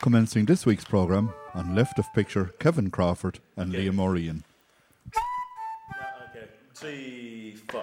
Commencing this week's programme, on left of picture, Kevin Crawford and Liam O'Ryan. Okay, 3, 4.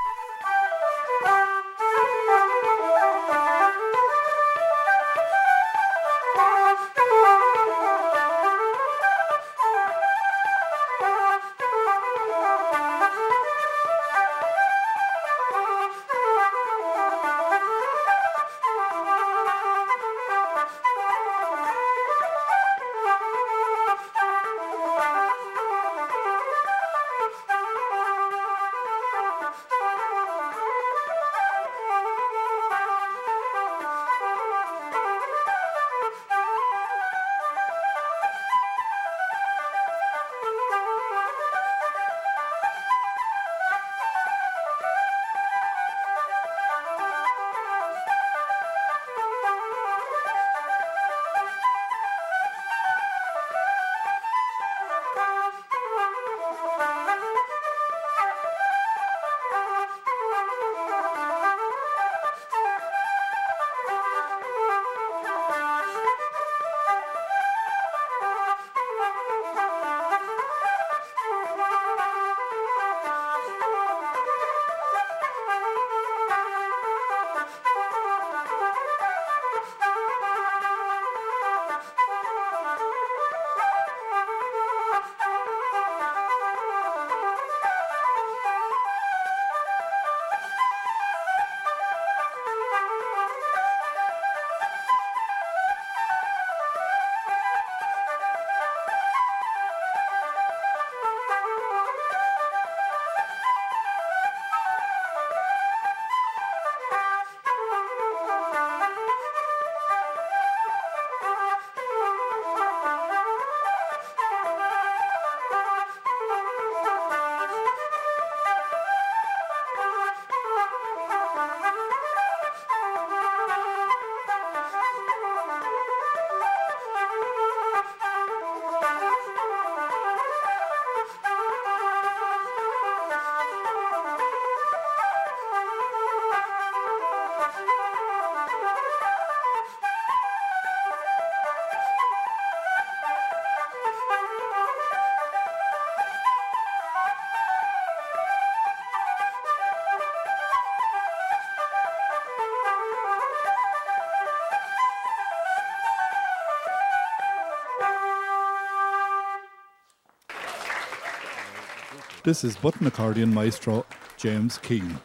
This is button accordion maestro James Keane.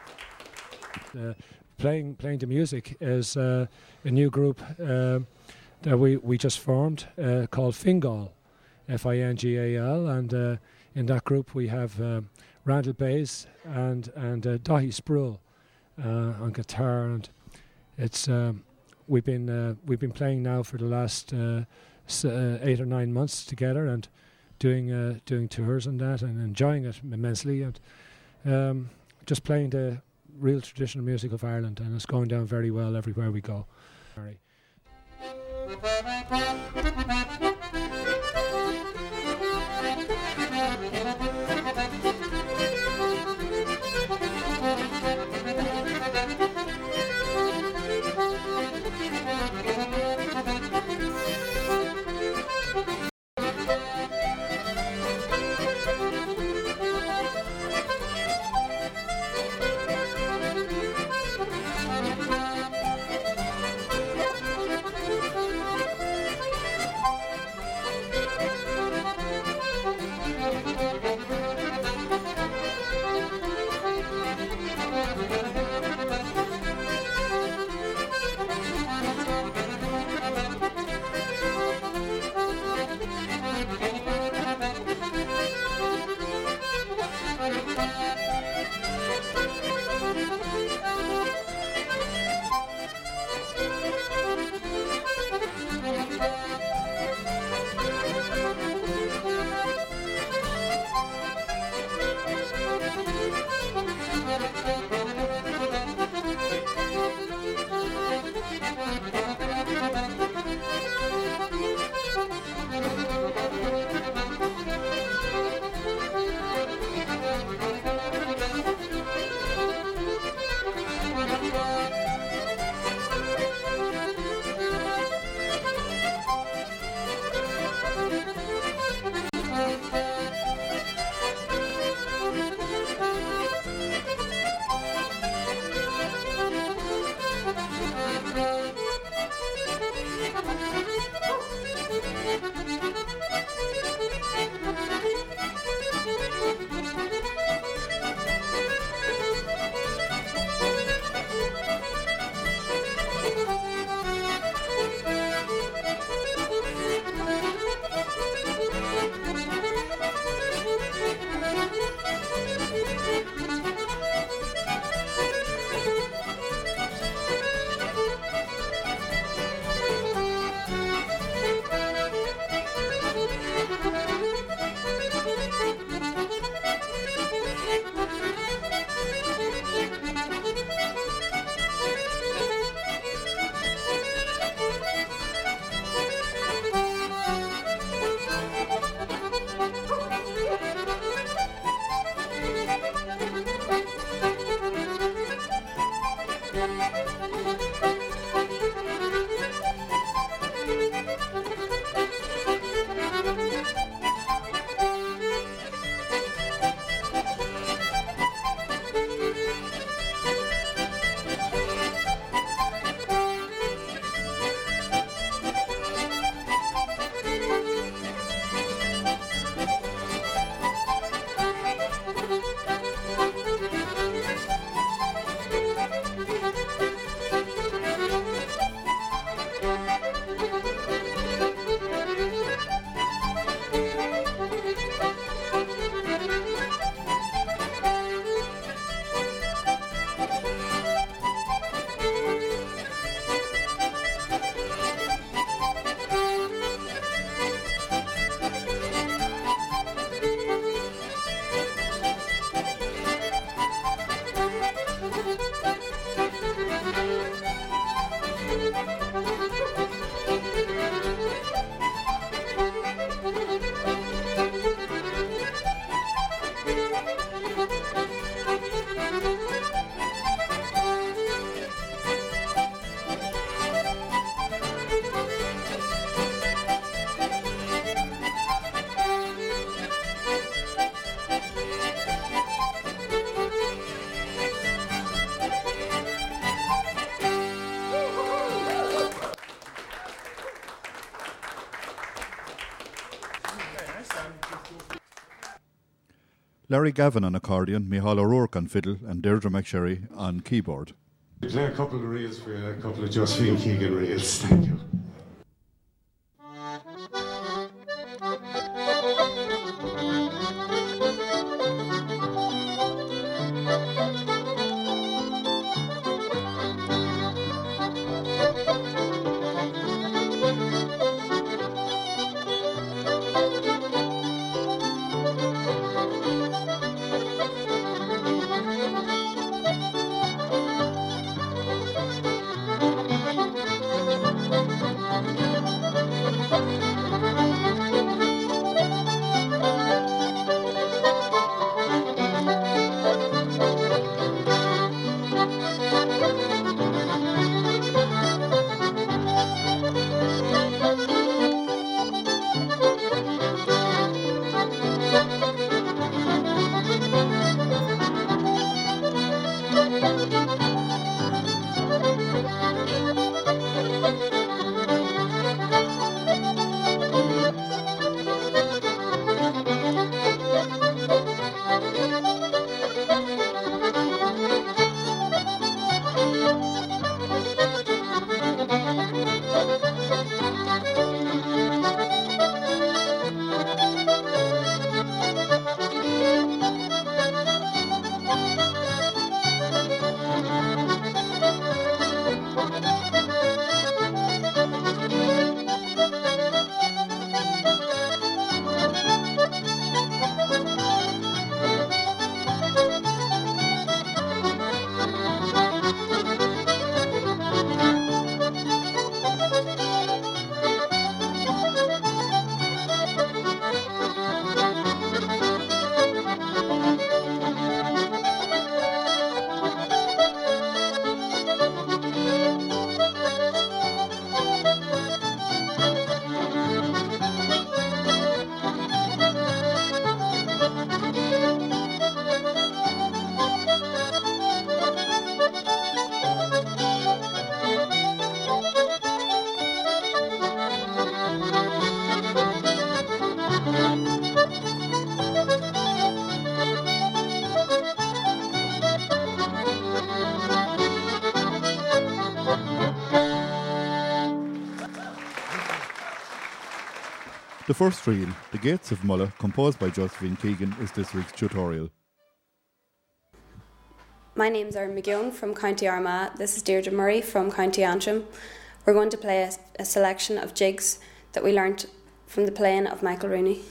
Playing the music is a new group that we just formed called Fingal, Fingal, and in that group we have Randall Bays and Dahi Spruill on guitar, and it's we've been playing now for the last 8 or 9 months together and doing tours and that, and enjoying it immensely, and just playing the real traditional music of Ireland, and it's going down very well everywhere we go. Sorry. Larry Gavin on accordion, Micheál O'Rourke on fiddle, and Deirdre McSherry on keyboard. We play a couple of reels for you, a couple of Josephine Keegan reels. Thank you. The first reel, The Gates of Mulla, composed by Josephine Keegan, is this week's tutorial. My name's Erin McGeown from County Armagh. This is Deirdre Murray from County Antrim. We're going to play a selection of jigs that we learnt from the playing of Michael Rooney.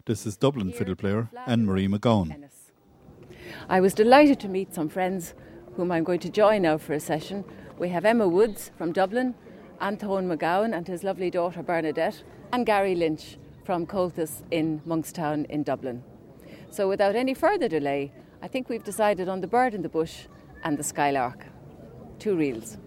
This is Dublin fiddle player Anne-Marie McGowan. I was delighted to meet some friends whom I'm going to join now for a session. We have Emma Woods from Dublin, Anton McGowan and his lovely daughter Bernadette, and Gary Lynch from Colthus in Monkstown in Dublin. So without any further delay, I think we've decided on the Bird in the Bush and the Skylark. 2 reels.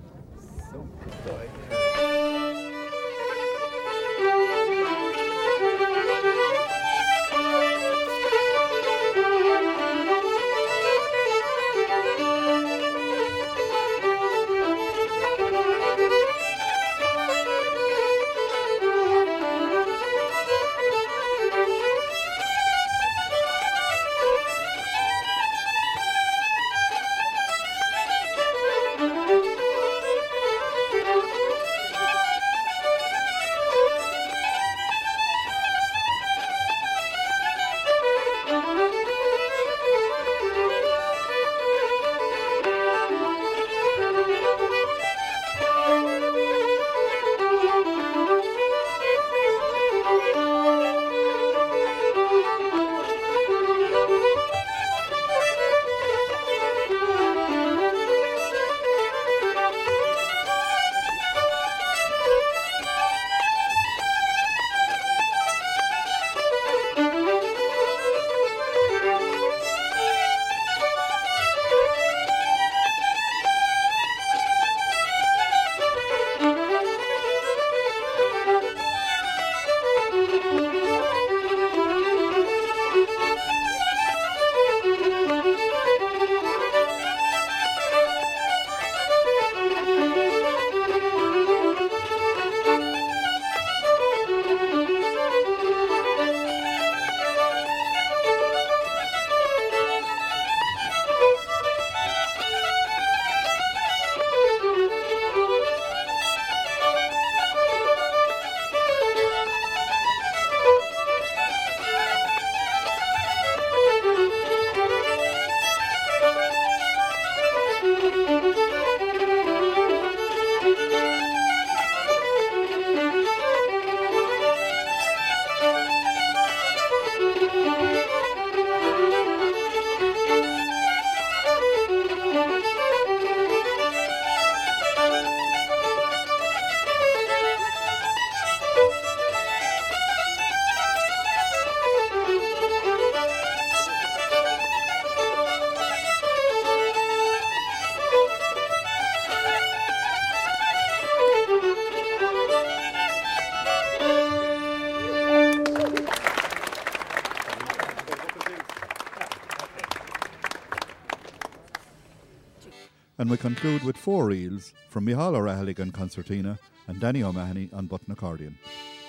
And we conclude with 4 reels from Micheál O'Rahilligan concertina and Danny O'Mahony on button accordion.